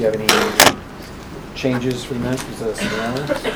you have any changes for the minutes because of the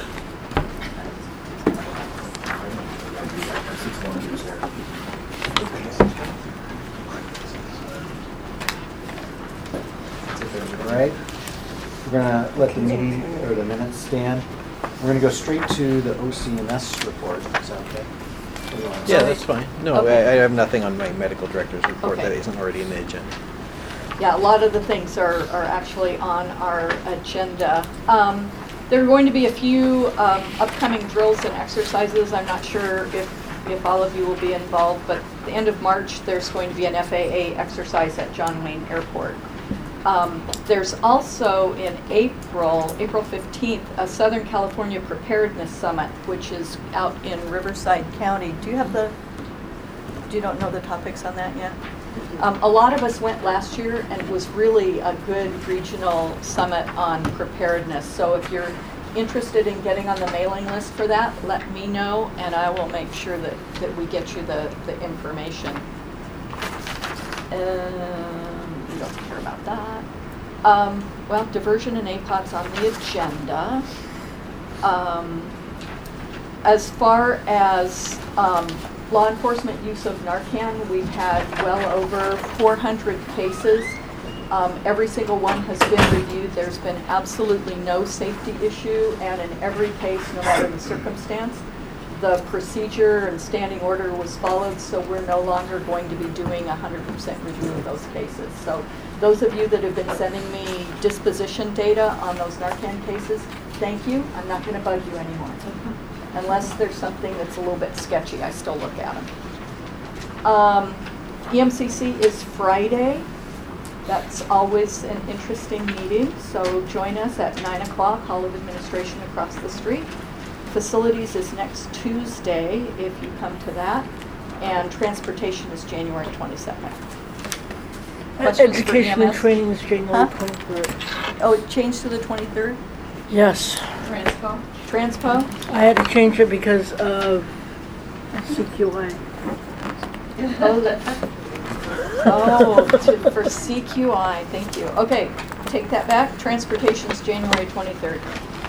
All right. We're going to let the meeting or the minutes stand. We're going to go straight to the OCMS report. Is that okay? Yeah, that's fine. No, Okay. I have nothing on my medical director's report Okay. that isn't already in the agenda. Yeah, a lot of the things are actually on our agenda. There are going to be a few upcoming drills and exercises. I'm not sure if all of you will be involved, but at the end of March, there's going to be an FAA exercise at John Wayne Airport. There's also in April 15th, a Southern California Preparedness Summit, which is out in Riverside County. Do you don't know the topics on that yet? A lot of us went last year, and it was really a good regional summit on preparedness. So if you're interested in getting on the mailing list for that, let me know, and I will make sure that we get you the information. We don't care about that. Well, diversion and APOD's on the agenda. As far as law enforcement use of Narcan, we've had well over 400 cases. Every single one has been reviewed. There's been absolutely no safety issue, and in every case, no matter the circumstance, the procedure and standing order was followed, so we're no longer going to be doing 100% review of those cases. So those of you that have been sending me disposition data on those Narcan cases, thank you. I'm not going to bug you anymore. Unless there's something that's a little bit sketchy, I still look at them. EMCC is Friday. That's always an interesting meeting, so join us at 9 o'clock, Hall of Administration across the street. Facilities is next Tuesday, if you come to that, and transportation is January 22nd. Questions for Education and EMS? training is January Huh? 23rd. Oh, it changed to the 23rd? Yes. Transpo? I had to change it because of CQI. For CQI, thank you. Okay, take that back. Transportation's January 23rd.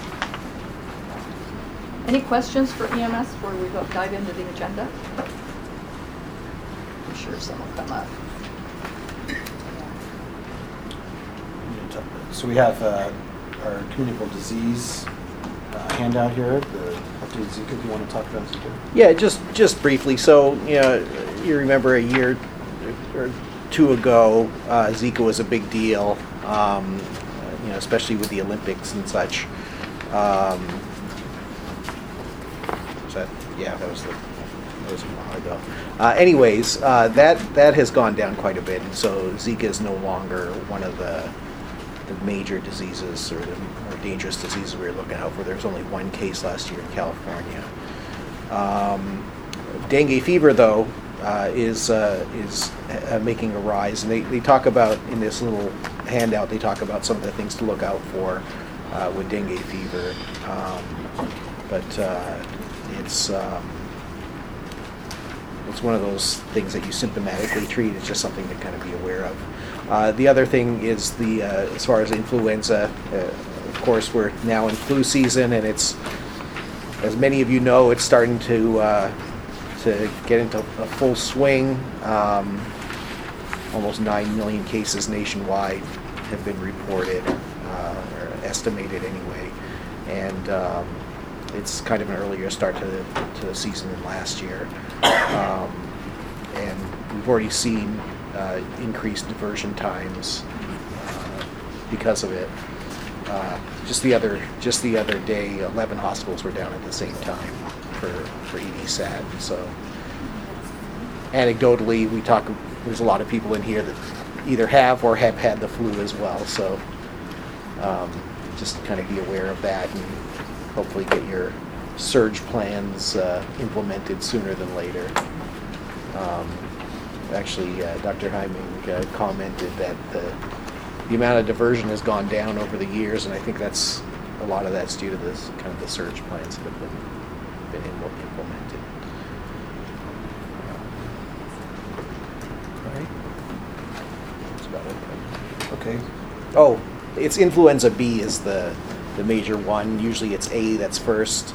Any questions for EMS before we go dive into the agenda? I'm sure some will come up. So we have our communicable disease handout here, the updated Zika. If you want to talk about Zika? Yeah, just briefly. So, you remember a year or two ago, Zika was a big deal, especially with the Olympics and such. That was a while ago. Anyways, that has gone down quite a bit, and so Zika is no longer one of the major diseases or the more dangerous diseases we were looking out for. There was only one case last year in California. Dengue fever, though, is making a rise, and they talk about in this little handout. They talk about some of the things to look out for with dengue fever, but it's one of those things that you symptomatically treat. It's just something to kind of be aware of. The other thing is as far as influenza. Of course, we're now in flu season, and it's, as many of you know, it's starting to get into a full swing. Almost 9 million cases nationwide have been reported, or estimated anyway, and it's kind of an earlier start to the season than last year, and we've already seen increased diversion times because of it. Just the other day, 11 hospitals were down at the same time for EDSAT. So anecdotally, there's a lot of people in here that either have or have had the flu as well. So just kind of be aware of that, and hopefully get your surge plans implemented sooner than later. Actually, Dr. Heiming commented that the amount of diversion has gone down over the years, and I think a lot of that's due to this kind of the surge plans that have been implemented. All right. That's about it. Okay. Oh, it's influenza B is the major one. Usually it's A that's first,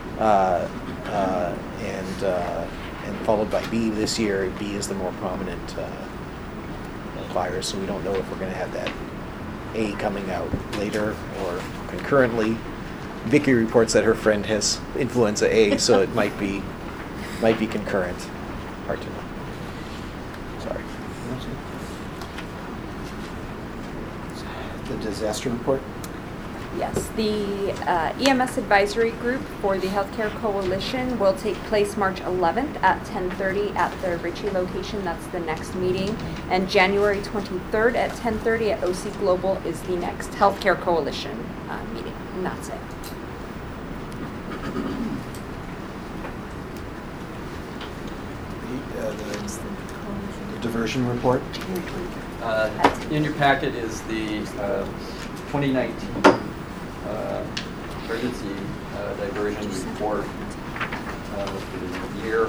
and followed by B this year. B is the more prominent virus, so we don't know if we're going to have that A coming out later or concurrently. Vicky reports that her friend has influenza A, so it might be concurrent. Hard to know. Sorry. The disaster report? Yes, the EMS advisory group for the Healthcare Coalition will take place March 11th at 10:30 at the Ritchie location. That's the next meeting. And January 23rd at 10:30 at OC Global is the next Healthcare Coalition meeting. And that's it. The diversion report? In your packet is the 2019 emergency diversion report for the year.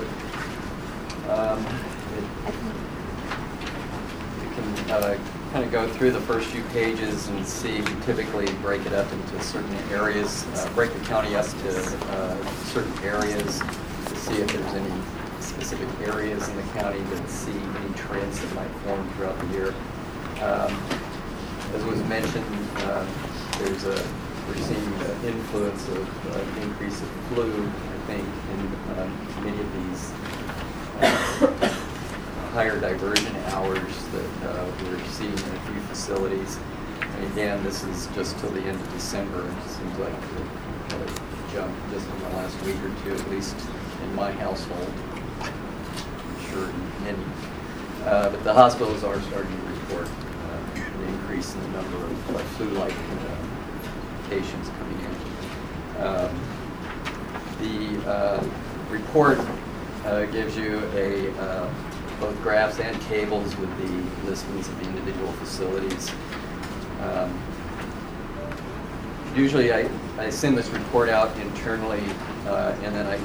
You can kind of go through the first few pages and see we typically break it up into certain areas, break the county up to certain areas to see if there's any specific areas in the county that see any trends that might form throughout the year. As was mentioned, we're seeing the influence of increase of flu, I think, in many of these higher diversion hours that we're seeing in a few facilities. And again, this is just till the end of December. It seems like it kind of jumped just in the last week or two, at least in my household. I'm sure in many. But the hospitals are starting to report an increase in the number of flu-like patients coming in. The report gives you both graphs and tables with the listings of the individual facilities. Usually I send this report out internally and then I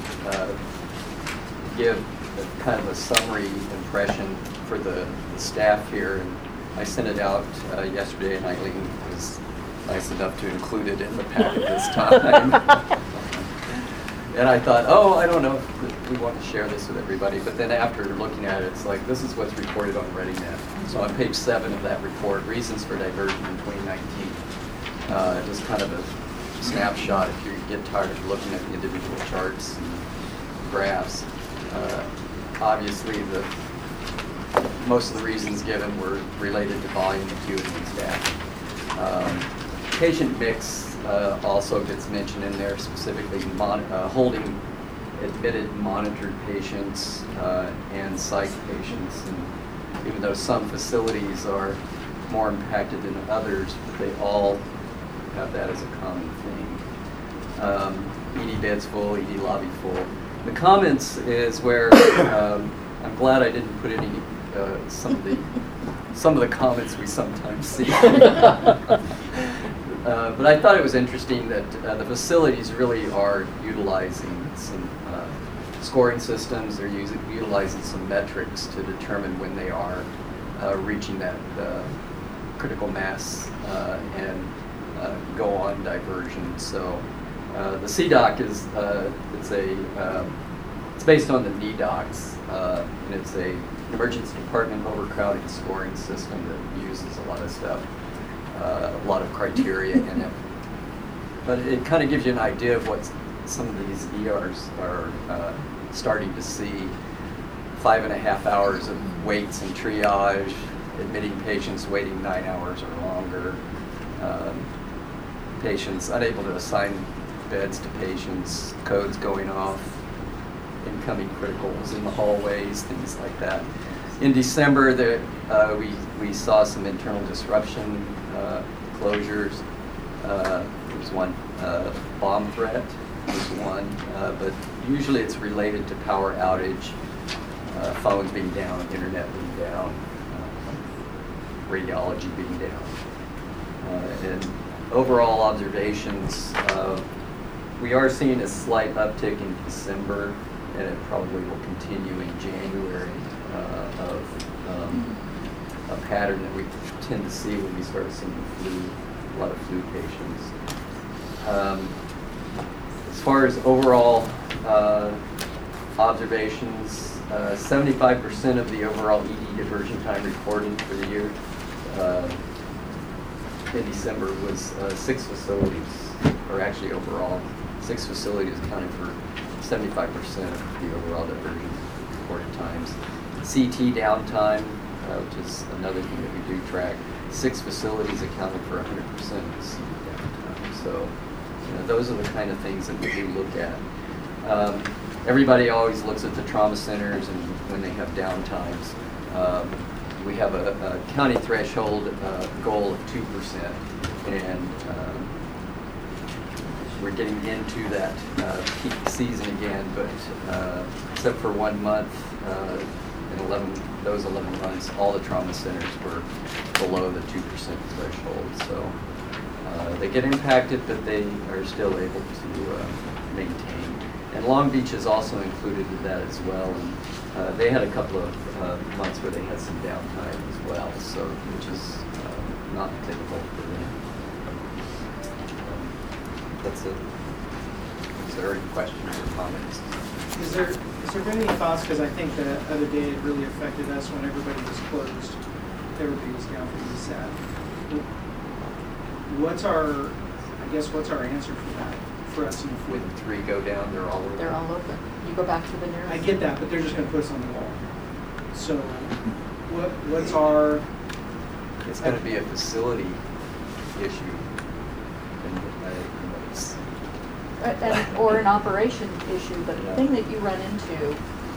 give kind of a summary impression for the staff here. And I sent it out yesterday, and Eileen was nice enough to include it in the packet this time. And I thought, oh, I don't know if we want to share this with everybody. But then after looking at it, it's like, this is what's reported on ReadyNet. So on page 7 of that report, Reasons for Diversion in 2019, just kind of a snapshot if you get tired of looking at the individual charts and graphs. Obviously, most of the reasons given were related to volume, acuity, and staff. Patient mix also gets mentioned in there, specifically holding admitted monitored patients and psych patients. And even though some facilities are more impacted than others, but they all have that as a common thing. ED beds full, ED lobby full. The comments is where I'm glad I didn't put any some of the comments we sometimes see. But I thought it was interesting that the facilities really are utilizing some scoring systems. They're utilizing some metrics to determine when they are reaching that critical mass and go on diversion. So the CDOC is it's based on the NEDOCS, and it's a emergency department overcrowding scoring system that uses a lot of stuff, a lot of criteria in it. But it kind of gives you an idea of what some of these ERs are starting to see. 5.5 hours of waits and triage, admitting patients waiting 9 hours or longer, patients unable to assign beds to patients, codes going off, incoming criticals in the hallways, things like that. In December, we saw some internal disruption, closures. There was one bomb threat, was one, but usually it's related to power outage, phones being down, internet being down, radiology being down. And overall observations, we are seeing a slight uptick in December, and it probably will continue in January of a pattern that we tend to see when we start seeing flu a lot of flu patients. As far as overall observations, 75% of the overall ED diversion time reported for the year in December was 6 facilities, or actually overall, 6 facilities accounting for 75% of the overall diversion reported times. CT downtime, which is another thing that we do track, 6 facilities accounted for 100% of the CT downtime. So, those are the kind of things that we do look at. Everybody always looks at the trauma centers and when they have downtimes. We have a county threshold goal of 2%, and we're getting into that peak season again, but except for 1 month, in those 11 months, all the trauma centers were below the 2% threshold. So they get impacted, but they are still able to maintain. And Long Beach is also included in that as well. And they had a couple of months where they had some downtime as well, so which is not typical for them. That's it. Is there any questions or comments? Is there been any thoughts, because I think the other day it really affected us when everybody was closed. Everybody was down for the sad. What's our answer for that, for us in the When 3 go down, they're all over. They're all open. You go back to the nearest. I get that, but they're just going to put us on the wall. So what's our... It's going to be a facility issue. Or an operation issue, but the thing that you run into,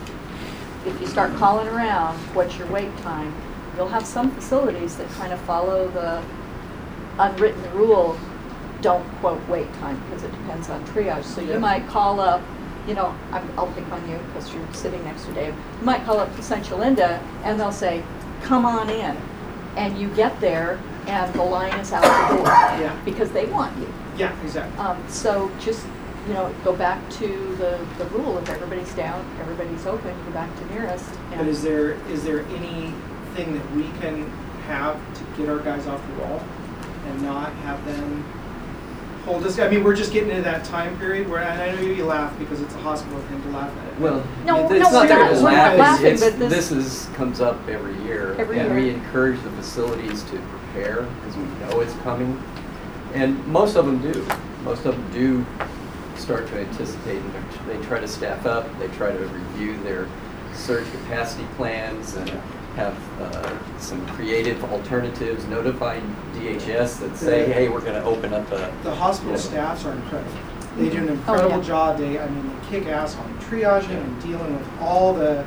if you start calling around, what's your wait time? You'll have some facilities that kind of follow the unwritten rule, don't quote wait time, because it depends on triage. So you might call up, I'll pick on you because you're sitting next to Dave. You might call up Central Linda and they'll say, come on in. And you get there and the line is out the door because they want you. Yeah, exactly. So just, go back to the rule. If everybody's down, everybody's open, go back to nearest. But is there anything that we can have to get our guys off the wall and not have them hold us? I mean, we're just getting into that time period where, and I know you laugh because it's a hospital thing to laugh at it. Well, No, it's not we're that not. we're We're not laughing, laughing. but This comes up every year. Every and year. we encourage the facilities to prepare because we know it's coming. And most of them do. Most of them do start to anticipate, and they try to staff up, they try to review their surge capacity plans and have some creative alternatives, notifying DHS that say, hey, we're going to open up a... The hospital staffs are incredible. They do an incredible job. They kick ass on triaging and dealing with all the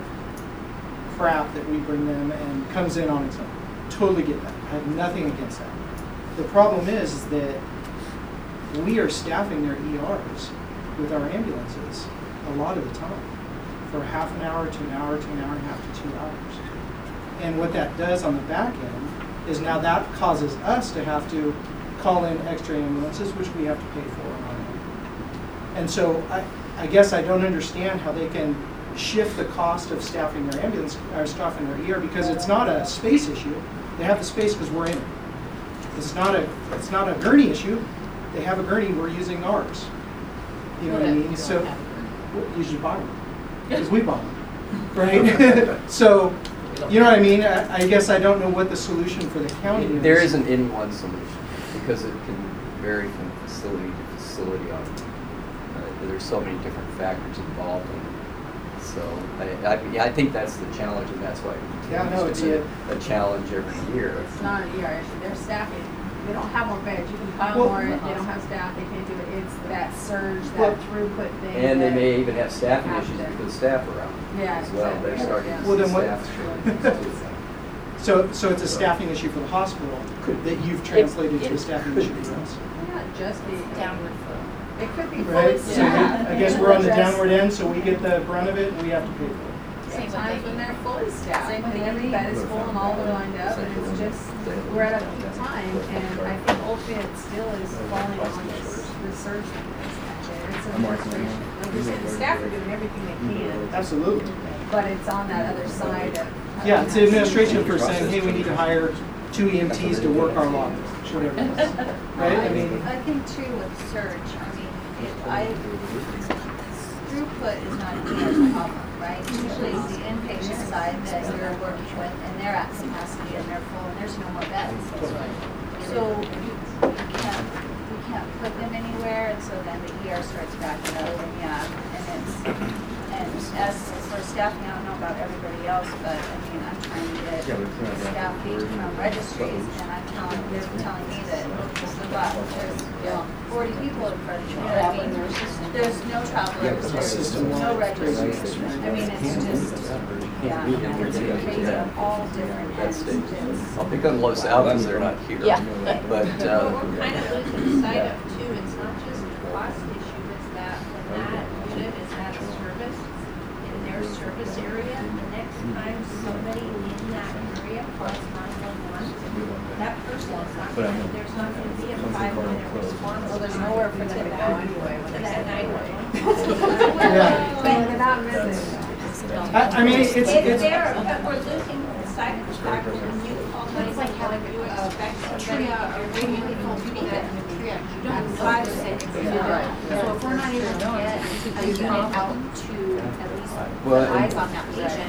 crap that we bring them and comes in on its own. Totally get that. I have nothing against that. The problem is that we are staffing their ERs with our ambulances a lot of the time for half an hour to an hour to an hour and a half to 2 hours. And what that does on the back end is now that causes us to have to call in extra ambulances, which we have to pay for on our own. And so I guess I don't understand how they can shift the cost of staffing their ambulance or staffing their ER, because it's not a space issue. They have the space because we're in it. It's not a gurney issue. They have a gurney, we're using ours. You know what I mean? So we usually buy them because we buy them, right? So, you know what I mean? I guess I don't know what the solution for the county is. There isn't any one solution because it can vary from facility to facility. There's so many different factors involved in it. So I think that's the challenge, and that's why it continues to be a challenge every year. It's not an ER issue. They're staffing. They don't have more beds. You can pile more. They don't have staff. They can't do it. It's that surge, that throughput thing. And they may even have staffing issues because staff are out as well. Exactly. They're starting to Well, see then what- staff. So it's a staffing issue for the hospital that you've translated to a staffing issue for us. Not just the downward flow. It could be Right? fully So staffed. I guess we're on the downward end, so we get the brunt of it and we have to pay for it. Sometimes when they're fully staffed, Same when with every ED. bed is full and all are lined up, and it's just, we're at a peak time, and I think ultimately it still is falling on the surge that is out there. It's an administration. Like you said, the staff are doing everything they can, Absolutely. but it's on that other side of. Yeah, it's the administration for saying, hey, we need to hire 2 EMTs to work our lobby, whatever it is, right? I mean, I think too with surge, I mean, throughput is not a huge problem, right? Usually it's the inpatient side that you're working with and they're at capacity and they're full and there's no more beds. So we can't put them anywhere and so then the ER starts backing up and and as for staffing, I don't know about everybody else, but I mean, I'm trying to get staffing from registries and they're telling me that there's 40 people in front of you. I mean, there's no travelers, there's no registries. I mean, it's just, it's crazy on all different ends. I'll pick on Los Altos, they're not here. Yeah. But, What we're kind of losing sight of too, it's not just a cost issue, it's that when that unit is at a service, in their service area, the next time somebody in that area calls 911, that person is not going to, there's not going to be a 5-minute response. Well, there's nowhere for them to go anyway when To they that say 911. Yeah. they're not missing. I mean, It's it's there, but we're losing sight of the fact that when you call 911, you expect somebody, you're waiting for people that you don't fly to say. So if we're not able to get a unit out to at least Well, eyes on that patient,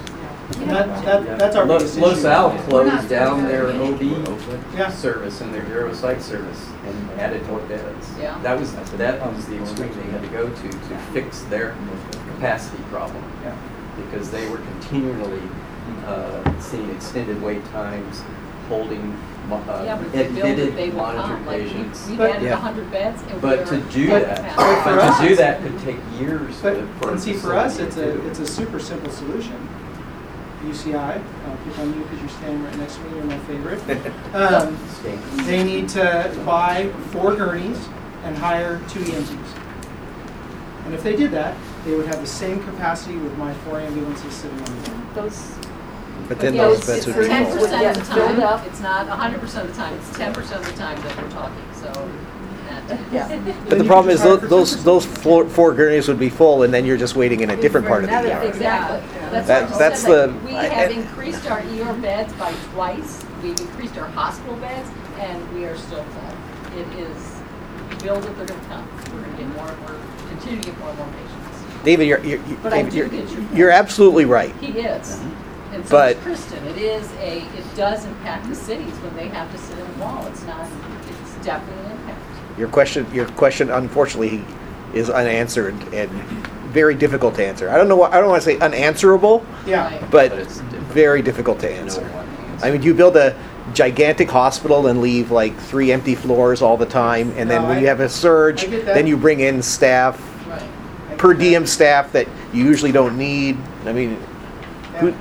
that's our biggest issue. Los Al closed down their OB Yeah. service and their neuropsych service and added more beds. Yeah. That was the extreme they had to go to fix their capacity problem. Yeah. Because they were continually seeing extended wait times, holding admitted monitored patients. We But- added Yeah. 100 beds. And But we're to do at that, capacity. for us, but to do that could take years But, for and a see, for us, facility to do. it's a super simple solution. UCI, I'll pick on you because you're standing right next to me, you're my favorite. Stand. They need to buy 4 gurneys and hire 2 EMTs. And if they did that, they would have the same capacity with my 4 ambulances sitting on the ground. Those, But then yeah, those it's beds would be ten full. percent. 10% of the Filled up. time, it's not 100% of the time, it's 10% of the time that we're talking, so. that- yeah. But the problem is those four gurneys would be full, and then you're just waiting in a different part of the Another- yard. Exactly. That- That's that's what I said, the- like, we I- have increased our ER beds by twice, we've increased our hospital beds, and we are still full. It is, build it, they're gonna come, we're gonna get more and more, continue to get more and more patients. David, But I David, do get your point. you're absolutely right. He is. And so But- is Kristen. It does impact the cities when they have to sit in a wall. It's definitely an impact. Your question, unfortunately, is unanswered and very difficult to answer. I don't want to say unanswerable, Yeah. Right. but But it's difficult. very difficult to No answer. one answer. I mean, you build a gigantic hospital and leave like 3 empty floors all the time, and then No, when you have a surge, I get that. then you bring in staff, Right. per diem staff that you usually don't need. I mean, who,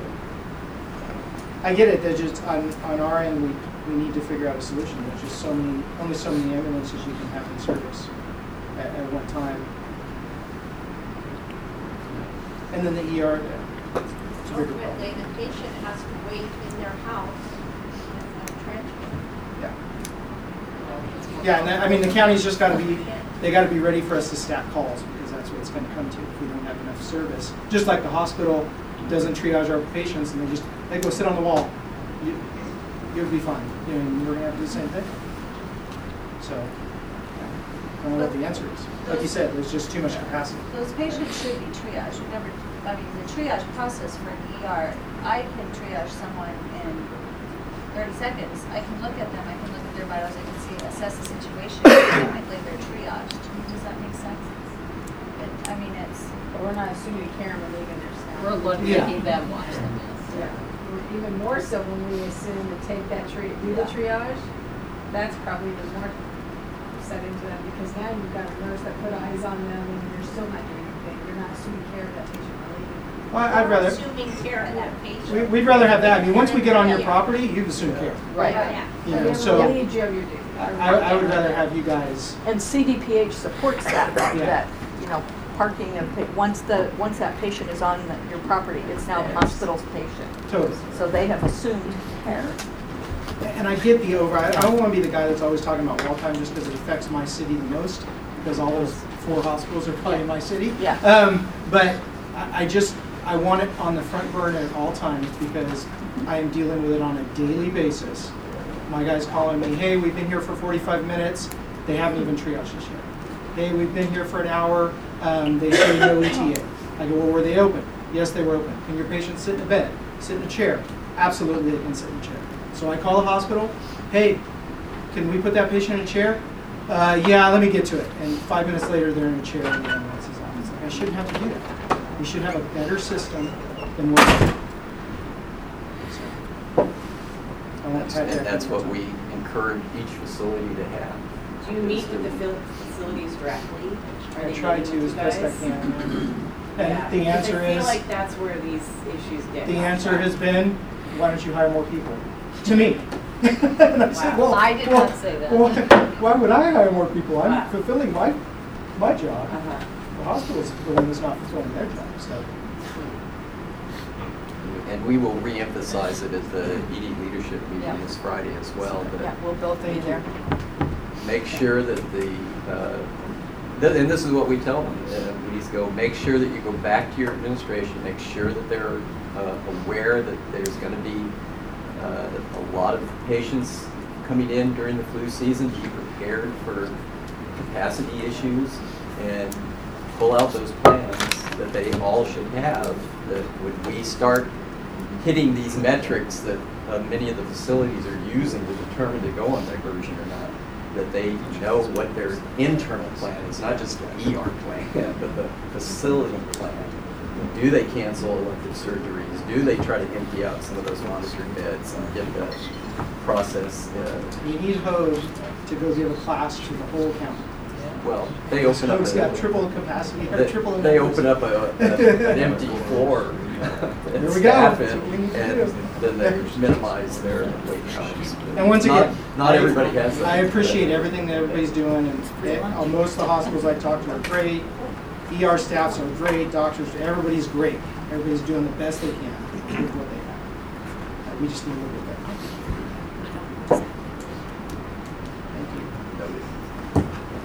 I get it, there's just, on our end, we need to figure out a solution. There's just only so many ambulances you can have in service at one time. And then the ER, it's a bigger problem. Ultimately, the patient has to wait in their house and transfer. Yeah. Yeah, and I mean, the county's just gotta be, they gotta be ready for us to stack calls, because that's what it's gonna come to if we don't have enough service. Just like the hospital doesn't triage our patients, and they go sit on the wall. You'll be fine, you know, and we're gonna have to do the same thing. So, I don't know what the answer is. Like you said, there's just too much capacity. those patients should be triaged. The triage process for an ER, I can triage someone in 30 seconds. I can look at them, I can look at their vitals, I can assess the situation. Technically, they're triaged. Does that make sense? I mean, it's. But we're not assuming care and we're leaving their staff. We're making them watch them, yes. Yeah. Even more so when we assume to take that do the triage, that's probably even more upsetting to them, because now you've got a nurse that put eyes on them and you're still not doing anything. You're not assuming care of that patient or leaving. Well, I'd rather, Assuming care of that patient. we'd rather have that. I mean, once we get on your property, you've assumed care. Right. Yeah. You know, so Relieved you of your duty. I would rather have you guys, And CDPH supports that, Yeah. that, you know, parking of, once that patient is on your property, it's now the hospital's patient. totally. So they have assumed care. And I get the I don't want to be the guy that's always talking about wall time just because it affects my city the most, because all those 4 hospitals are probably in my city. Yeah. But I want it on the front burner at all times because I am dealing with it on a daily basis. My guy's calling me, hey, we've been here for 45 minutes. They haven't even triaged us yet. Hey, we've been here for an hour. They say no ETA. I go, well, were they open? Yes, they were open. Can your patient sit in a bed? Sit in a chair? Absolutely, they can sit in a chair. So I call the hospital. Hey, can we put that patient in a chair? Yeah, let me get to it. And 5 minutes later, they're in a chair and the ambulance is on. It's like, I shouldn't have to do that. We should have a better system than what we do. And that's what we encourage each facility to have. Do you meet with the facilities directly? I try to as best I can. And Yeah, the answer I feel is, like that's where these issues get. the answer has been, why don't you hire more people? To me. And I said, well, I did not say that. Well, why would I hire more people? I'm Wow. fulfilling my job. Uh-huh. The hospital's the one that's not fulfilling their job, so. And we will reemphasize it at the ED leadership meeting Yeah. this Friday as well. Yeah, That we'll both be there. make sure that and this is what we tell them, we just go, make sure that you go back to your administration, make sure that they're aware that there's going to be a lot of patients coming in during the flu season, be prepared for capacity issues, and pull out those plans that they all should have, that when we start hitting these metrics that many of the facilities are using to determine to go on diversion or not, that they know what their internal plan is, not just the ER plan, but the facility plan. Do they cancel elective surgeries? Do they try to empty out some of those monitored beds and get the process? You need Hoag to go give a class to the whole county. Well, they open up. Hoag's got triple capacity, or triple. They open up an empty floor. There And we go. staff That's it, what we need to and do. then they minimize their wait times. And once again, Not everybody has that. I appreciate everything that everybody's doing, and most of the hospitals I talk to are great. ER staffs are great, doctors, everybody's great. Everybody's doing the best they can with what they have. We just need a little bit better. Thank you.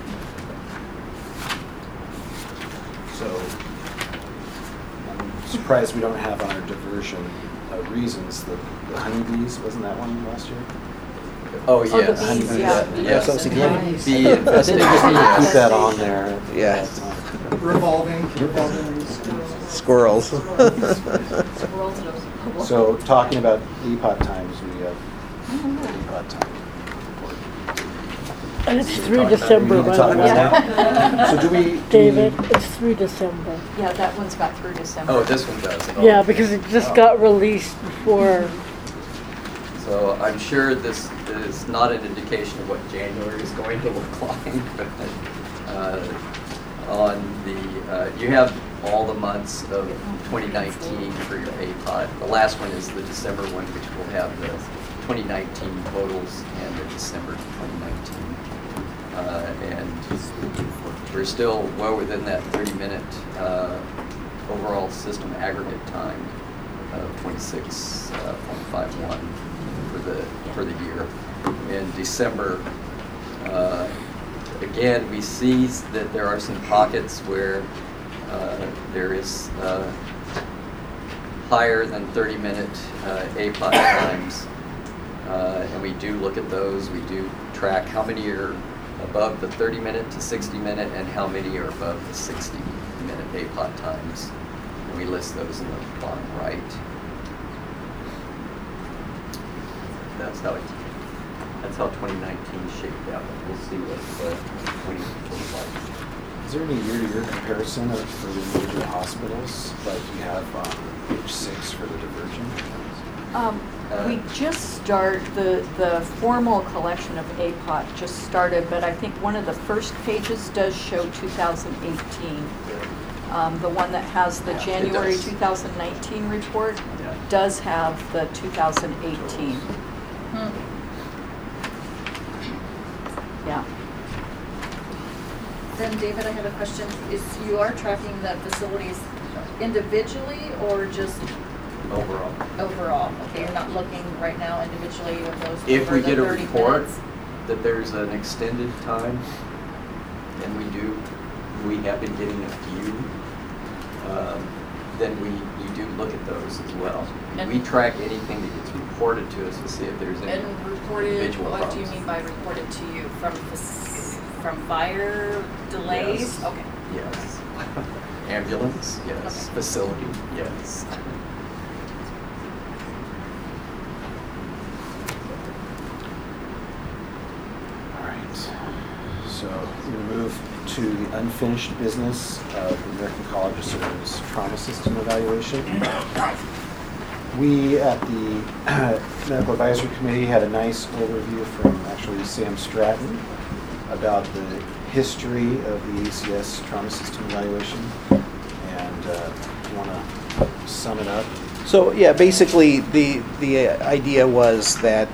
So, I'm surprised we don't have on our diversion reasons, the honeybees, wasn't that one last year? Oh, the yes. bees, yeah. Yes. So significant. Bee I think we just need to infestation. keep that on there. Yeah. Revolving. Squirrels. Squirrels and those- So, talking about EPOT times, we have EPOT time. And it's through December, We by talk the about way. that? So do we? David, it's through December. Yeah, that one's got through December. Oh, this one does. Yeah, because it just got released before. So I'm sure this is not an indication of what January is going to look like, but on the, you have all the months of 2019 for your APOT. The last one is the December one, which will have the 2019 totals and the December 2019. And we're still well within that 30-minute overall system aggregate time of 26.51 for the year. In December, again, we see that there are some pockets where there is higher than 30-minute APOT times, and we do look at those. We do track how many are above the 30-minute to 60-minute and how many are above the 60-minute APOT times. And we list those in the bottom right. That's how 2019 shaped out. We'll see what 2020 looks like. Is there any year-to-year comparison for the major hospitals, like you have page 6 for the diversion? We just started, the formal collection of APOT just started, but I think one of the first pages does show 2018. The one that has the Yeah, it January does. 2019 report Yeah. does have the 2018. Yeah. Then David, I have a question. Is you are tracking the facilities individually or just Overall. overall? Okay, you're not looking right now individually with those If over we the get a 30 report minutes? that there's an extended time, and we have been getting a few, then we do look at those as well. And- We track anything that gets reported to us to see if there's any And reported, individual what do you problems. mean by reported to you? From fire delays? Yes. Okay. Yes. Ambulance, yes. Okay. Facility, yes. All right. So we move to the unfinished business of the American College of Surgeons trauma system evaluation. We at the Medical Advisory Committee had a nice overview from actually Sam Stratton about the history of the ACS trauma system evaluation. And you want to sum it up? So yeah, basically the idea was that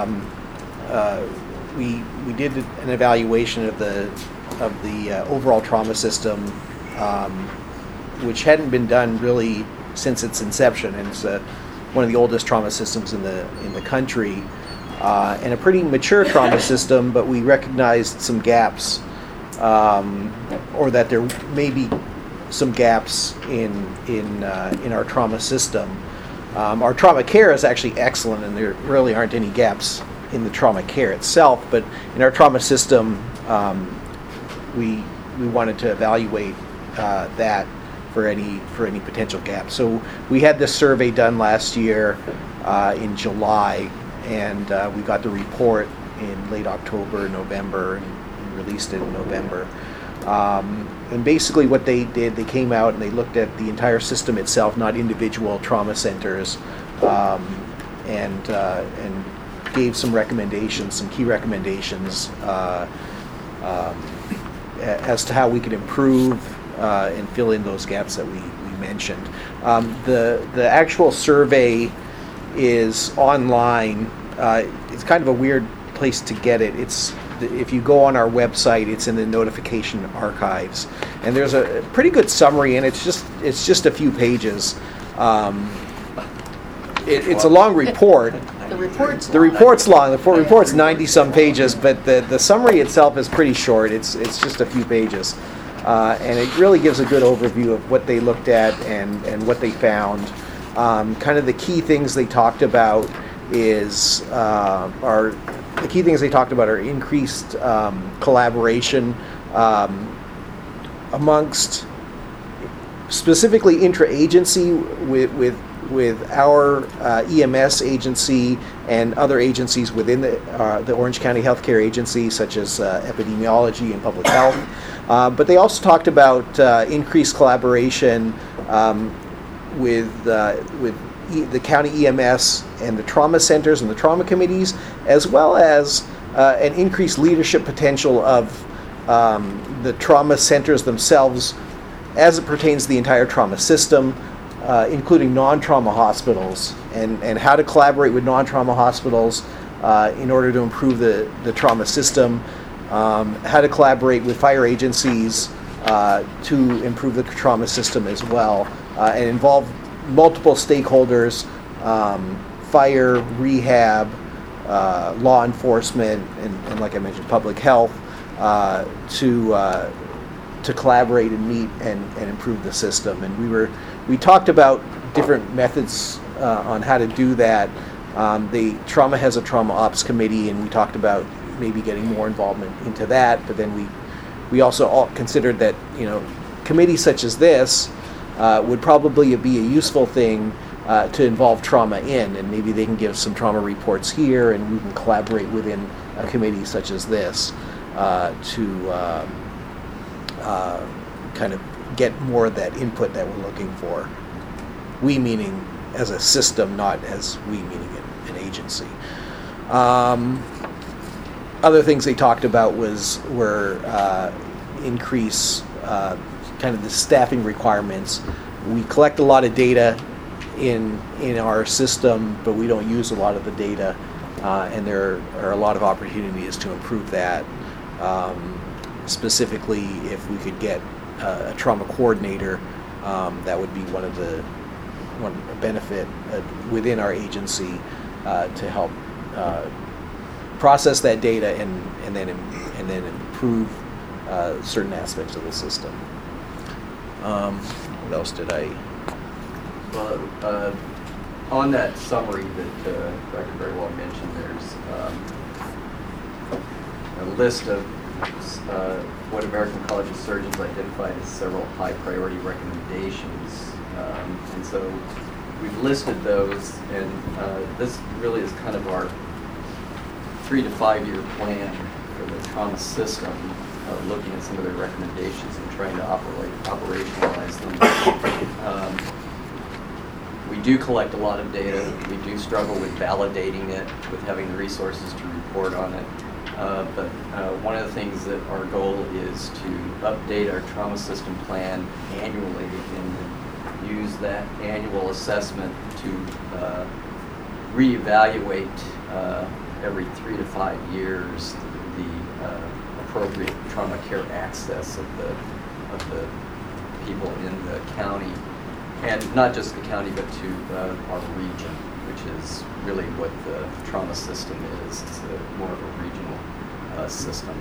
we did an evaluation of the overall trauma system, which hadn't been done really since its inception, and it's one of the oldest trauma systems in the country, and a pretty mature trauma system. But we recognized some gaps, or that there may be some gaps in our trauma system. Our trauma care is actually excellent, and there really aren't any gaps in the trauma care itself. But in our trauma system, we wanted to evaluate that for any potential gaps. So we had this survey done last year in July, and we got the report in late October, November, and released it in November. And basically what they did, they came out and they looked at the entire system itself, not individual trauma centers, and gave some recommendations, some key recommendations as to how we could improve and fill in those gaps that we mentioned. The actual survey is online. It's kind of a weird place to get it. If you go on our website, it's in the notification archives, and there's a pretty good summary, and it's just a few pages. It's a long report. The report's The report's long. The report's 90-some pages, but the summary itself is pretty short. It's just a few pages, and it really gives a good overview of what they looked at and what they found. Kind of the key things they talked about are increased collaboration amongst, specifically intra-agency with our EMS agency and other agencies within the Orange County Healthcare Agency, such as epidemiology and public health. But they also talked about increased collaboration with the county EMS and the trauma centers and the trauma committees, as well as an increased leadership potential of the trauma centers themselves as it pertains to the entire trauma system, including non-trauma hospitals, and how to collaborate with non-trauma hospitals in order to improve the trauma system, how to collaborate with fire agencies to improve the trauma system as well, and involve multiple stakeholders, fire, rehab, law enforcement, and like I mentioned, public health, to collaborate and meet and improve the system. And we talked about different methods on how to do that. The trauma has a trauma ops committee, and we talked about maybe getting more involvement into that. But then we also all considered that committees such as this would probably be a useful thing to involve trauma in, and maybe they can give some trauma reports here, and we can collaborate within a committee such as this to kind of get more of that input that we're looking for. We meaning as a system, not as we meaning an agency. Other things they talked about were increase kind of the staffing requirements. We collect a lot of data in our system, but we don't use a lot of the data, and there are a lot of opportunities to improve that. Specifically, if we could get a trauma coordinator, that would be one benefit within our agency to help process that data and then improve certain aspects of the system. What else did I Well, on that summary that Dr. Bergwald mentioned, there's a list of what American College of Surgeons identified as several high priority recommendations. And so we've listed those, and this really is kind of our 3 to 5 year plan for the trauma system, looking at some of their recommendations and trying to operationalize them. We do collect a lot of data. We do struggle with validating it, with having the resources to report on it. But one of the things that our goal is to update our trauma system plan annually and use that annual assessment to reevaluate every 3 to 5 years the appropriate trauma care access of the people in the county, and not just the county, but to our region, which is really what the trauma system is. It's more of a regional system.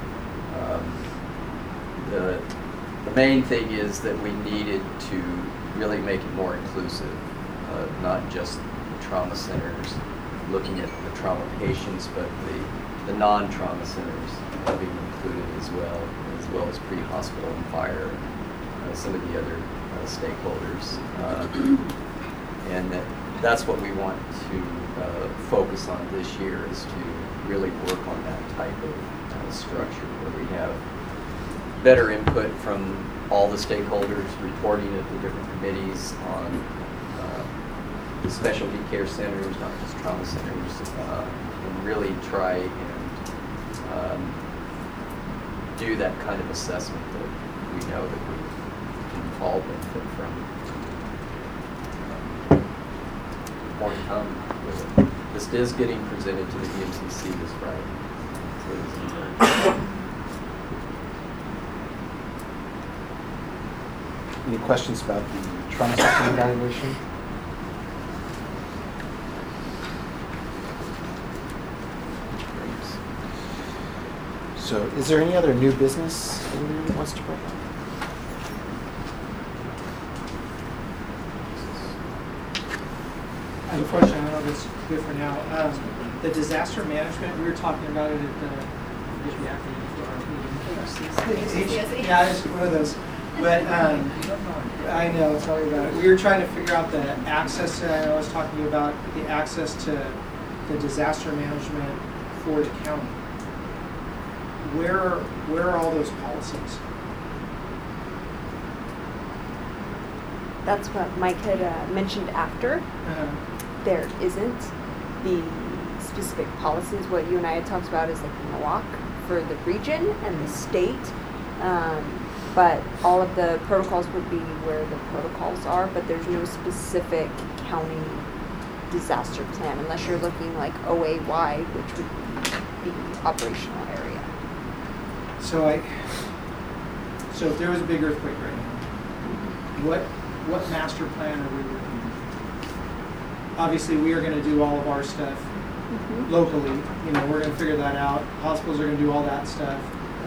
The main thing is that we needed to really make it more inclusive, not just the trauma centers looking at the trauma patients, but the non-trauma centers being included as well as pre-hospital and fire, and some of the other stakeholders. And that's what we want to focus on this year, is to really work on that type of structure where we have better input from all the stakeholders, reporting at the different committees on the specialty care centers, not just trauma centers, and really try and do that kind of assessment that we know that we can all benefit from. More to come with it. This is getting presented to the EMCC this Friday. So it's encouraging. Any questions about the trauma system evaluation? Great. So is there any other new business anyone that wants to bring up? Unfortunately, I don't know if it's good for now. The disaster management, we were talking about it at the, I guess we have to for our meeting. Yeah, it's one of those. But I know, tell me about it. We were trying to figure out the access to, I was talking about the access to the disaster management for the county. Where are all those policies? That's what Mike had mentioned after. There isn't the specific policies. What you and I had talked about is like NOAC for the region and the state. But all of the protocols would be where the protocols are, but there's no specific county disaster plan unless you're looking like OAY, which would be the operational area. So if there was a big earthquake right now, what master plan are we working on? Obviously, we are going to do all of our stuff locally. You know, we're going to figure that out. Hospitals are going to do all that stuff.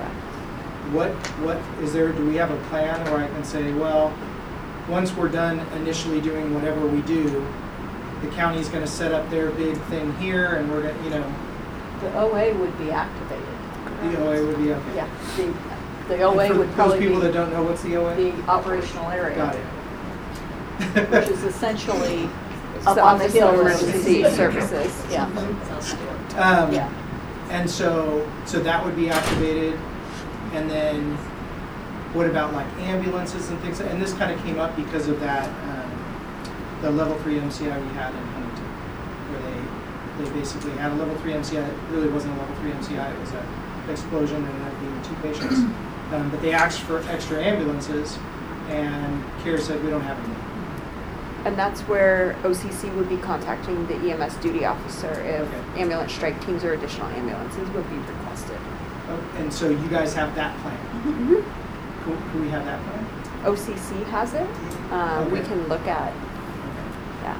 What is there? Do we have a plan where I can say, well, once we're done initially doing whatever we do, the county's going to set up their big thing here, and we're going to, you know. The OA would be activated. The OA would be okay. Yeah, the OA for would probably those people be that don't know what's the OA. the operational area. Got it. Which is essentially up on the hill emergency services. Yeah. Yeah. And so that would be activated. And then what about like ambulances and things? And this kind of came up because of that, the level 3 MCI we had in Huntington, where they basically had a level 3 MCI. It really wasn't a level 3 MCI. It was an explosion and ended up being 2 patients. But they asked for extra ambulances, and CARE said we don't have any. And that's where OCC would be contacting the EMS duty officer if ambulance strike teams or additional ambulances would be requested. Oh, and so you guys have that plan? Mm-hmm. Can we have that plan? OCC has it. We can look at, yeah.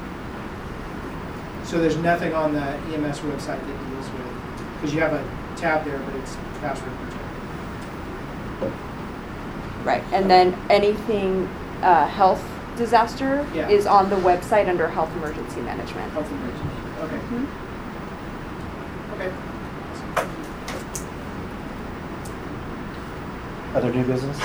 So there's nothing on the EMS website that deals with, because you have a tab there, but it's password protected. Right, and then anything health disaster Yeah. is on the website under Health Emergency Management. Health emergency. Okay. Okay. Other new business?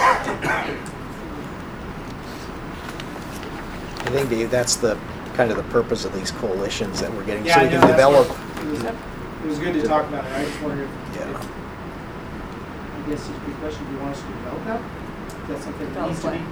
I think, Dave, that's the kind of the purpose of these coalitions that we're getting, Yeah, so I we know, can that's develop. what- It was good to talk about it. I just wondered if, Yeah. I guess it's a good question. Do you want us to develop that? Is that something that needs to be?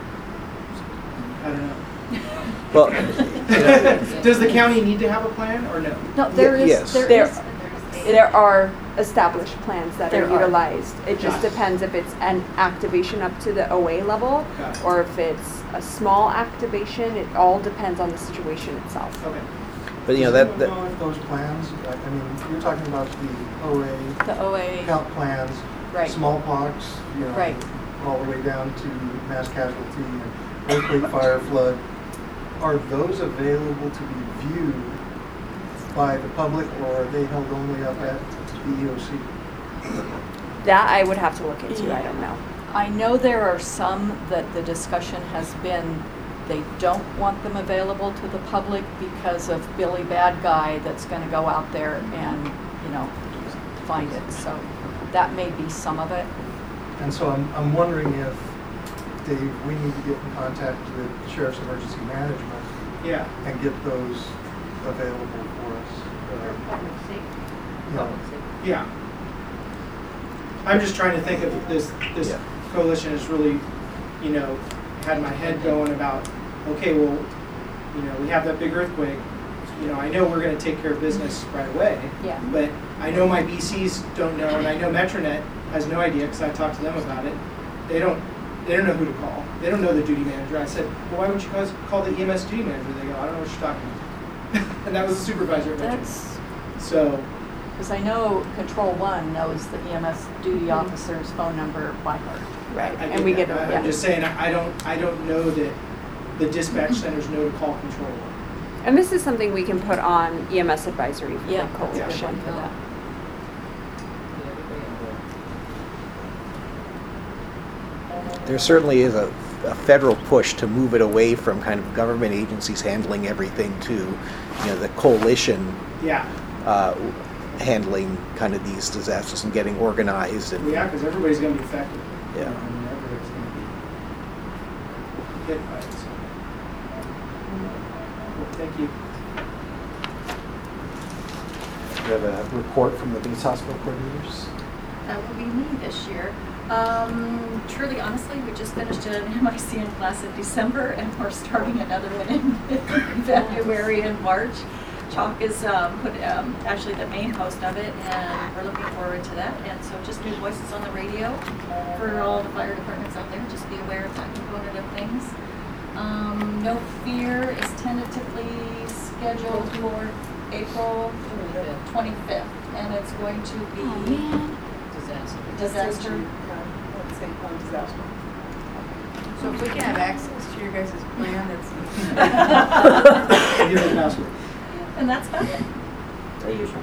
I don't know. Well, you know, Does the county need to have a plan or no? No, there is, yes. there are established plans that There are are. utilized. It just Got it. depends if it's an activation up to the OA level Got it. or if it's a small activation. It all depends on the situation itself. Okay. but you know, Does that, anyone know if those plans, I mean, you're talking about the OA The OA, health plans, right, smallpox, you know, Right. all the way down to mass casualty and earthquake, fire, flood. Are those available to be viewed by the public, or are they held only up at the EOC? That I would have to look into. I don't know. I know there are some that the discussion has been, they don't want them available to the public because of Billy Bad Guy that's gonna go out there and, you know, find it. So that may be some of it. And so I'm wondering if, Dave, we need to get in contact with Sheriff's Emergency Management Yeah. and get those available for us. You know, Yeah. I'm just trying to think of this Yeah. coalition has really, you know, had my head going about, okay, well, you know, we have that big earthquake. You know, I know we're going to take care of business right away. Yeah. But I know my BCs don't know, and I know Metronet has no idea because I talked to them about it. They don't know who to call. They don't know the duty manager. I said, well, why don't you guys call the EMS duty manager? They go, I don't know what you're talking about. And that was the supervisor at Metronet. That's, So, because I know Control One knows the EMS duty officer's phone number by heart. Right. I And we get that. yeah. I'm just saying, I don't know that the dispatch centers know to call Control One. And this is something we can put on EMS advisory for Yeah, the that's a good coalition. one for that. there certainly is a federal push to move it away from kind of government agencies handling everything to, you know, the coalition Yeah. handling kind of these disasters and getting organized and Well, yeah, because everybody's going to be affected. Yeah. I mean, everybody's going to be hit by it. So. Well, thank you. We have a report from the Beach Hospital coordinators. That will be me this year. Truly, honestly, we just finished an MICN class in December, and we're starting another one in February and March. Chalk is actually the main host of it, and we're looking forward to that. And so just new voices on the radio for all the fire departments out there. Just be aware of that component of things. No Fear is tentatively scheduled for April 25th, and it's going to be disaster. So if we can have access to your guys' plan, that's. Here's the password. And that's about it. The usual.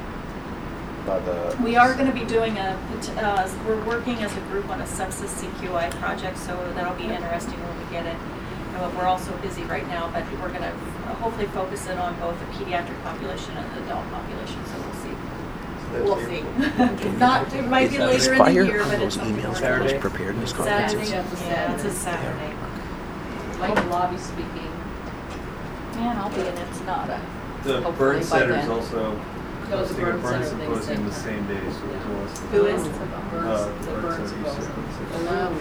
We are going to be doing we're working as a group on a sepsis CQI project, so that'll be interesting when we get it. We're also busy right now, but we're going to hopefully focus it on both the pediatric population and the adult population, so we'll see. We'll see. It might be later in the year, but it's something we're Saturday doing. preparedness Saturday, conferences. yeah, it's a Saturday. Like the lobby speaking. Man, I'll be in Ensenada. The Hopefully burn by center is then. also Goes to hosting a burn burn center, they symposium the say. same day, so it's also. Who is? The burn symposium.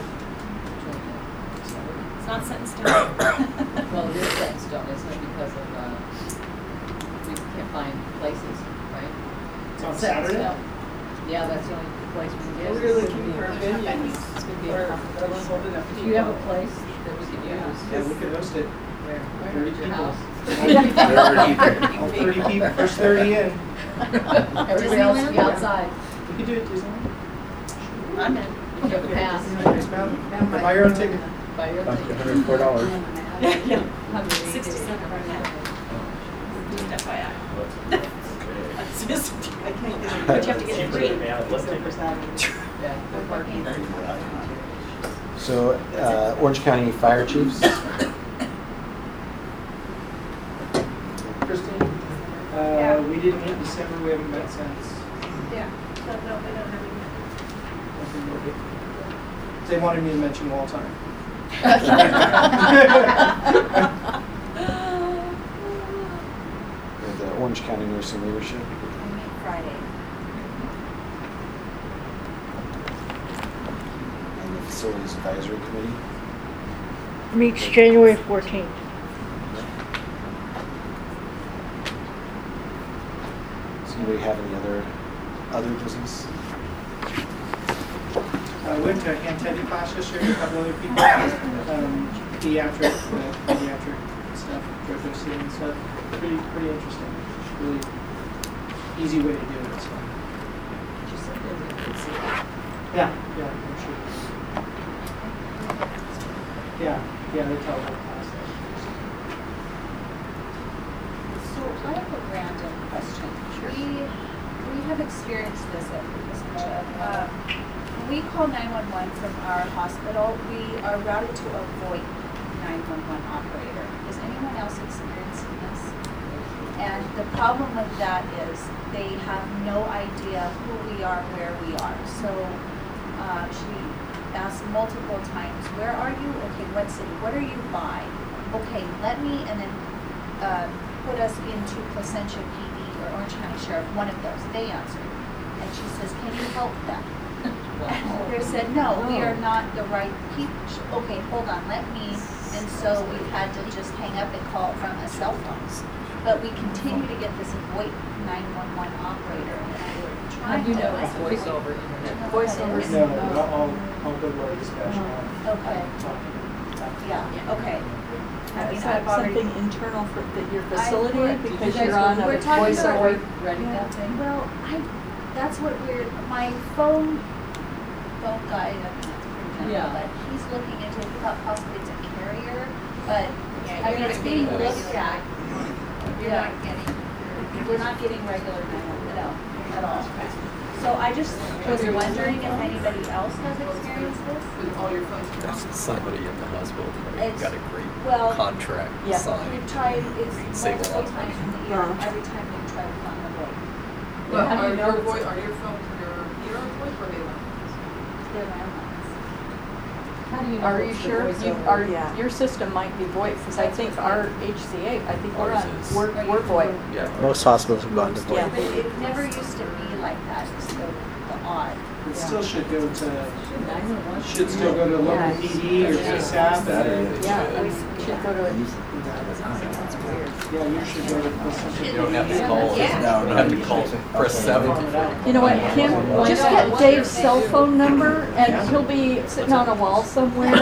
It's not set in stone. Well, it is set in stone, isn't it, because of, we can't find places, right? It's on Set in Saturday? stone. Yeah, that's the only place we can get. We're looking for a venue. It's gonna be a That was old enough to If you have a place that we could use. Yeah, we could host it. Where? 30 At your people. house. All 30 people, first 30 in. Everybody else will be outside. We could do it Disneyland. I'm in. You have a pass. Nice mountain. Buy your own ticket. Buy your ticket. $104. Yeah. 67 right now. Just FYI. It's just, but you have to get it free. Yeah, no parking. So, Orange County Fire Chiefs, Christine? Yeah. We didn't meet in December, we haven't met since. Yeah, so no, we don't have any. They wanted me to mention you all the time. The Orange County Nursing Leadership. We meet Friday. And the Facilities Advisory Committee. Meets January 14th. Does anybody have any other business? I went to a hand teddy class yesterday with a couple other people, pediatric stuff, Jojo and stuff. Pretty interesting. Really easy way to do it. So. Yeah, I'm sure. Yeah, they tell the class that. So I have a random question. We have experienced this at When we call 911 from our hospital, we are routed to a VoIP 911 operator. Is anyone else experiencing this? And the problem with that is they have no idea who we are, where we are. So she asked multiple times, where are you? Okay, what city? What are you by? Okay, let me, and then put us into Placentia PD or Orange County Sheriff, one of those. They answered. And she says, can you help them? They said, no, we are not the right people. Okay, hold on, let me. And so we've had to just hang up and call from a cell phone. But we continue to get this VoIP 911 operator. And we're trying to it's voice over internet? Voice over No, I'll go to our dispatch line. Okay. Yeah, okay. Is that something internal for your facility because you're on a we're talking voice about over? Ready that thing? Well, that's what my phone guy, Yeah. but he's looking into it, he thought possibly it's a carrier, but, I mean, it's being looked at. You're not getting. We're not getting regular 911, no, at all. So I just was wondering if anybody else has experienced this? With all your phones. That's somebody at the hospital probably It's- got a great well, contract yeah. signed. We've tried, it's Save a lot multiple of money. times in the year, every time we try to find a way. Well, How do you know are it's- your phones, your on VoIP or they landlines? They're landlines. How do you know? Are you sure? Your system might be VoIP because I think our HCA, I think we're Ours on, is. we're VoIP. Yeah. Most hospitals have gone to Yeah. VoIP. But it never used to be like that, it's the odd. It still should go to, 911. should still go to local Yeah. PD or CSAP. Yeah, we should go to it. Yeah, you should go to Placentia. You don't have to call. You have to call. Press 70. You know what, Kim, just get Dave's cell phone number and he'll be sitting on a wall somewhere.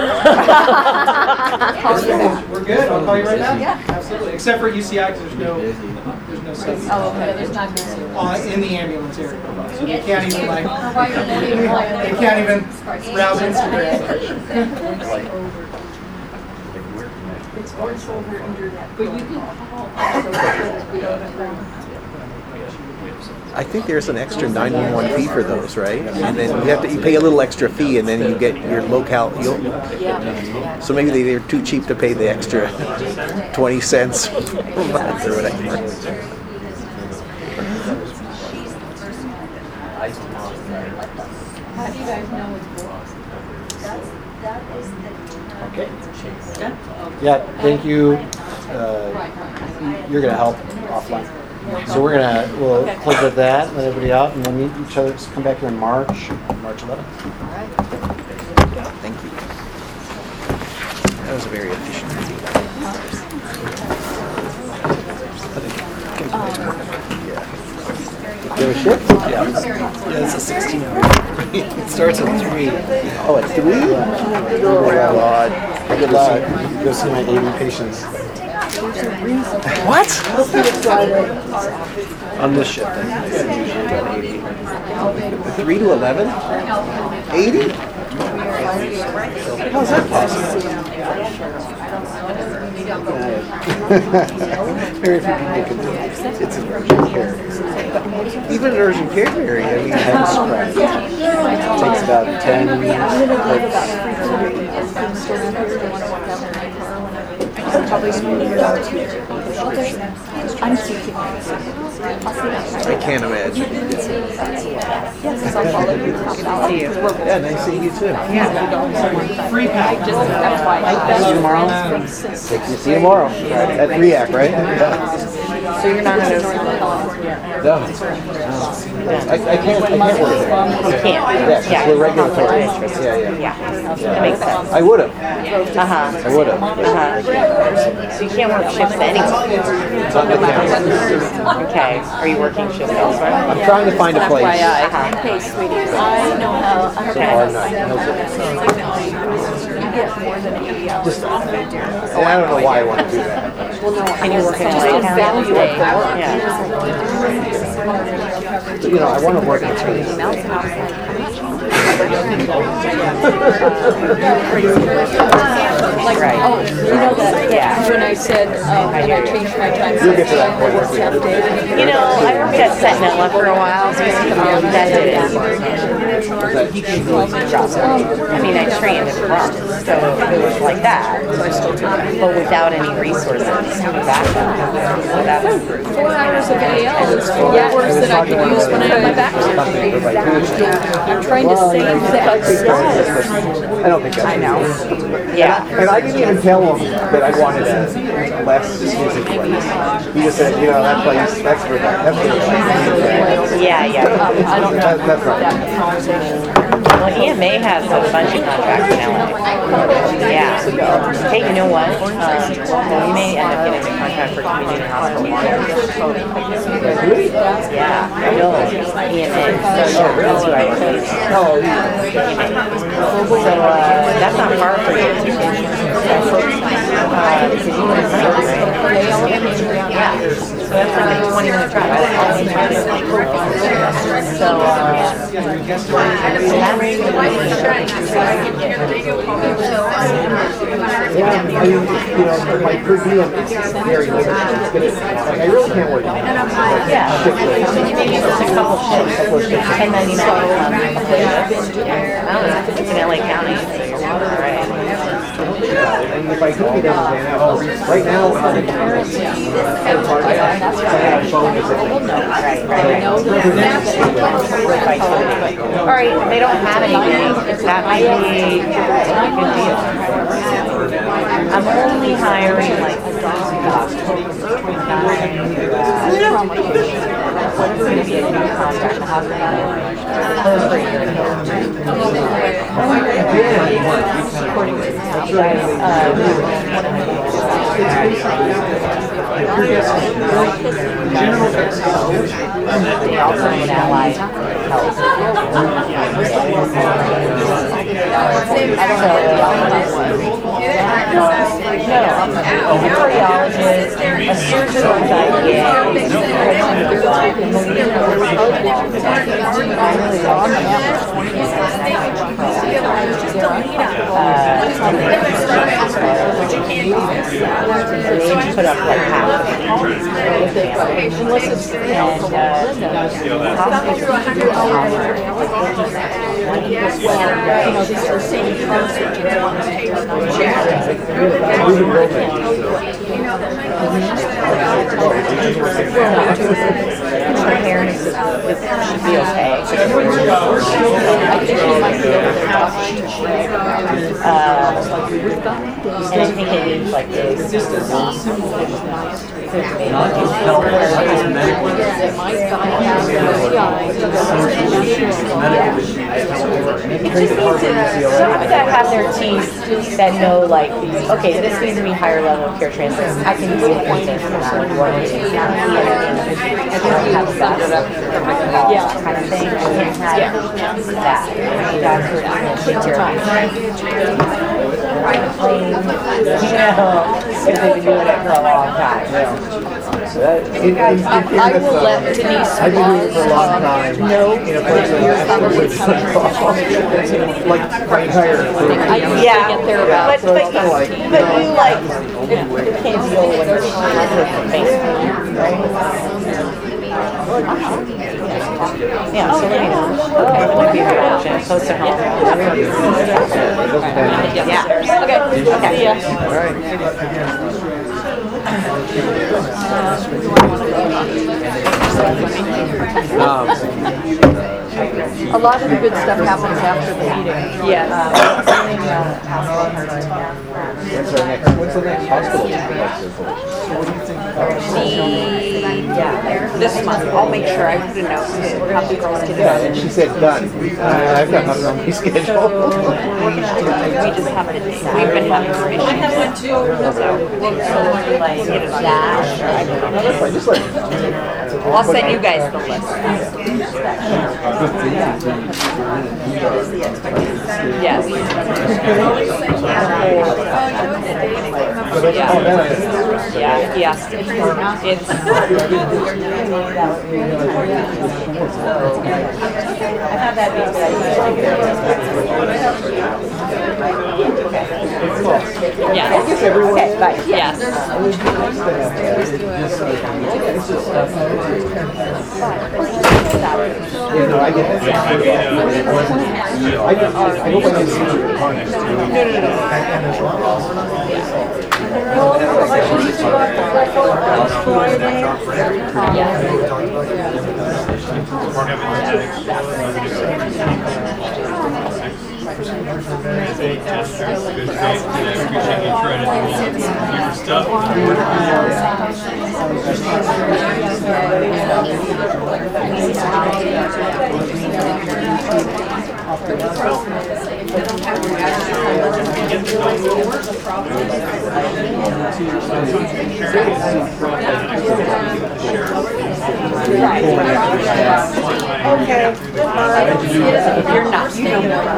We're good, I'll call you right now. Yeah. Absolutely, except for UCI, because there's no cell phone. Oh, okay. There's not going to be. In the ambulance area, so they can't even Or while you're living, they can't even browse Instagram. It's voice over internet. But you can call also because we don't have. I think there's an extra 911 fee for those, right? And then you pay a little extra fee, and then you get your locale. Yeah. So maybe they're too cheap to pay the extra 20 cents per month or whatever. How do you guys know it's voice? That is the term. Okay. Yeah? Yeah, thank you. Right. You're gonna help offline. So we'll close with that, let everybody out, and we'll meet each other, come back here in March 11th. Thank you. That was a very efficient meeting. You have a shift? Yeah, it's a 16-hour. It starts at 3. Oh, at 3? Good luck. Good luck. Go see my 80 patients. What? On this shift, I think it's usually about 80. 3 to 11? 80? How's that possible? Very few people can do it. It's an urgent care. Even an urgent care area, I mean, It takes about 10 minutes. I'm speaking. I can't imagine. Yes, I'll follow you. Yeah, nice seeing you too. Free pack. That's why. See you tomorrow? See you tomorrow. At REAC, right? Yeah. So you're not an OC? No. I can't work there. You can't? Yeah, 'cause we're regulatory. Yeah. That makes sense. I would have. Uh-huh. I would have. So you can't work shifts anyway? Not in the county. Okay. Are you working shifts elsewhere? I'm trying to find a place. Okay, sweetie, I know how. So hard not. You get more than 80 hours. Just, I don't know why I want to do that. Can you work in Just Lake don't value County? it for work. Yeah. But, you know, I want to work in a place. Like, Right. oh, you know that, Yeah. when I said, when I changed my time. You'll get to that point. You know, I worked at Sentinella for a while, so that did it. I mean, I trained in front, so it was like that. But without any resources to back up. So that was 4 hours of AL is 4 hours that I could use when I have my back surgery. I'm trying to save that. I don't think that's I know. Yeah. And I didn't even tell him that I wanted a less music place. He just said, you know, that place, that's for that. That's for that. Yeah. I don't know That's right. that conversation. Well, EMA has a bunch of contracts now. Yeah. Hey, you know what? We may end up getting a contract for community hospital. Yeah, I will. EMA. That's who I work with. So that's not far for you. Yeah. So that's like a 20-minute drive. So, My per diem is very limited. Like, I really can't work. yeah. Maybe just a couple shifts. $10.99. I don't know. It's in LA County. All right. And if I could be down right now, I'm in All right, they don't have anything. That might be a good deal. I'm only hiring like it's going to be a new contract. The hospital closed for a year and a they also need allied health. No, a cardiologist, a surgical they put up like half of her parents should be okay. And I think it needs like this. Some of that have their teams that know, like, okay, this needs to be higher level of care transfers. I can do this and that one more. I don't have that kind of thing. I can't have that. Doctors can take care of because they've been doing it for a long time. So that, I will let Denise I've been doing it for a long time. know In a place that you're probably coming like my entire career. I usually get there about but you like can't deal when it's right? Yeah, so let me know. Okay, that might be a good option. Close to home. Yeah. Okay. See ya. All right. A lot of the good stuff happens after the meeting. Yes. When's the next hospital? This month, I'll make sure I put a note to have the girls get it Yeah, done. and she said done. I've got nothing on my schedule. We just haven't, we've been having some issues. I have one too. Like dash. I'll send you guys the list. Yes. Yeah, yes. It's. I thought that'd be a good idea. Yes. Okay, bye. Yes. Yeah, no, I get that. I hope I can see your context. Okay. You're not. You don't know.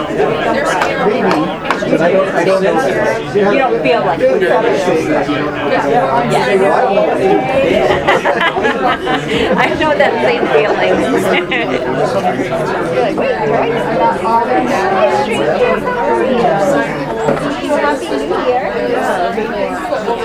But I don't know. You don't feel like it. I know that same feeling. Happy New Year.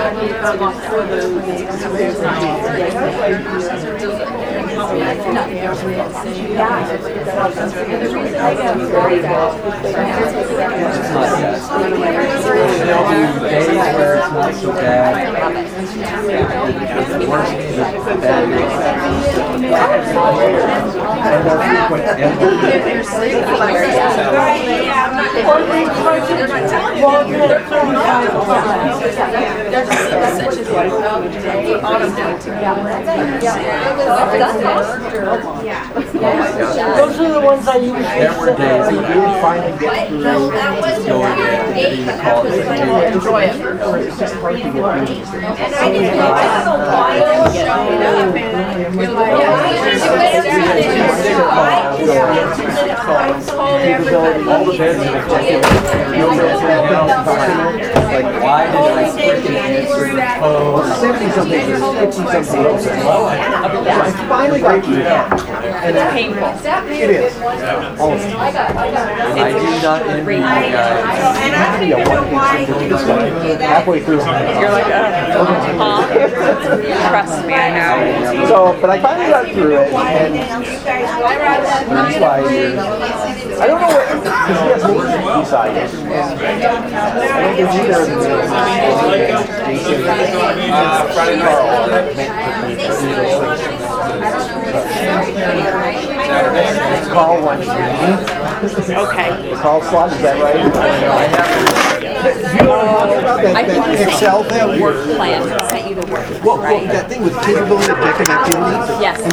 Those are the ones I usually There were days when I would finally get through going and getting the calls that I did. Enjoy it. It's just hard to get through. And I didn't know, I don't know why it was showing up. You're like, All the beds in executive, like, why did I freaking answer the phone? 70-something, 50-something else. I finally got through that. And it's painful. It is. I do not envy you guys. and I don't know why you do that. Halfway through. You're like, trust me, I know. So, but I finally got through it, and that's why I don't know what, because he has names beside him. I don't think either of them is Jason, Carl wants you. Okay. Carl Slot, is that right? I have You know what I'm talking about? I think That he Excel sent you thing? the work plan. He sent you the work plan, Well, right? that thing with capability of checking activity? Yes.